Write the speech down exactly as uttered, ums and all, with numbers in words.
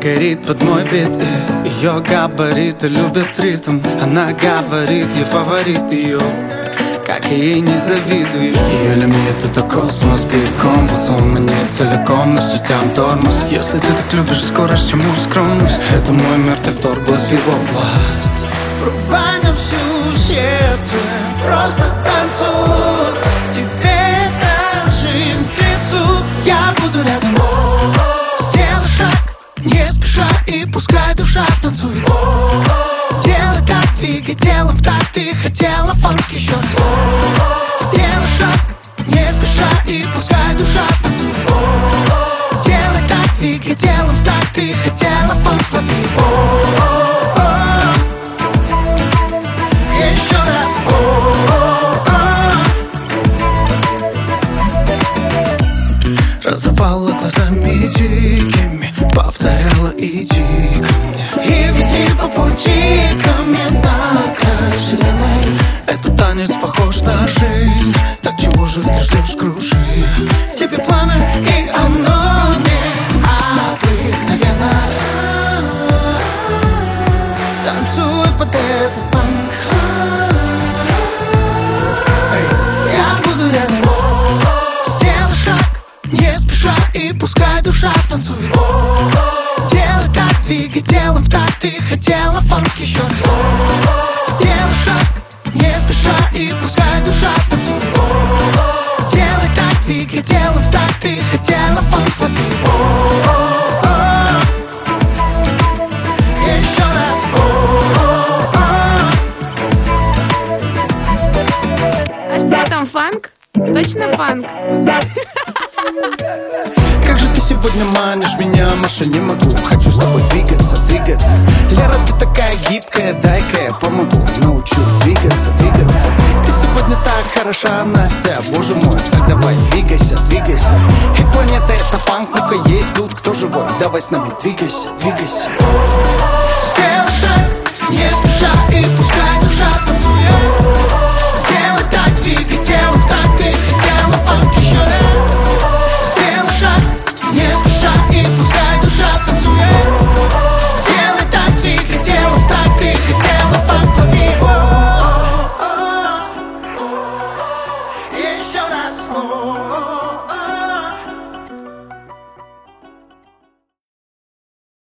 горит под мой бит. Ее габариты любят ритм. Она говорит, я фаворит ее, как я ей не завидую. Ее лимит — это космос, бит компас. Он мне целиком, наш чертям тормоз. Если ты так любишь скорость, чему же скромность? Это мой мир, ты вторглась в его власть. Врубай на всю сердце, просто танцуй. Тебе эта жизнь к лицу. Я буду рядом. Сделай шаг, не спеша, и пускай душа танцует. Делай так, двигай телом в такт. Ты хотела фанк еще раз. Сделай шаг, не спеша, и пускай душа танцует. Делай так, двигай телом в такт. Ты хотела фанк, лови. Еще раз. Разрывала глазами дикими, повторяла: иди ко мне. И веди по пути ко мне на край вселенной. Этот танец похож на жизнь. Так чего же ты ждешь, кружи? Тебе пламя, и оно необыкновенно. Танцуй под этот фанк. Я буду рядом. Сделай шаг, не спеша, и пускай душа танцует. Делай так, двигай телом в такт. Ты хотела фанк еще раз. Сделай шаг, не спеша, и пускай душа танцует. Делай так, двигай телом в такт. Ты хотела фанк, лови. Еще раз. А что там, фанк? Точно фанк? Как же ты сегодня манишь меня, Маша, не могу. Хочу с тобой двигаться, двигаться. Лера, ты такая гибкая, дай-ка я помогу. Научу двигаться, двигаться. Ты сегодня так хороша, Настя, боже мой. Так давай, двигайся, двигайся. И планета — это фанк, ну-ка есть тут кто живой. Давай с нами двигайся, двигайся.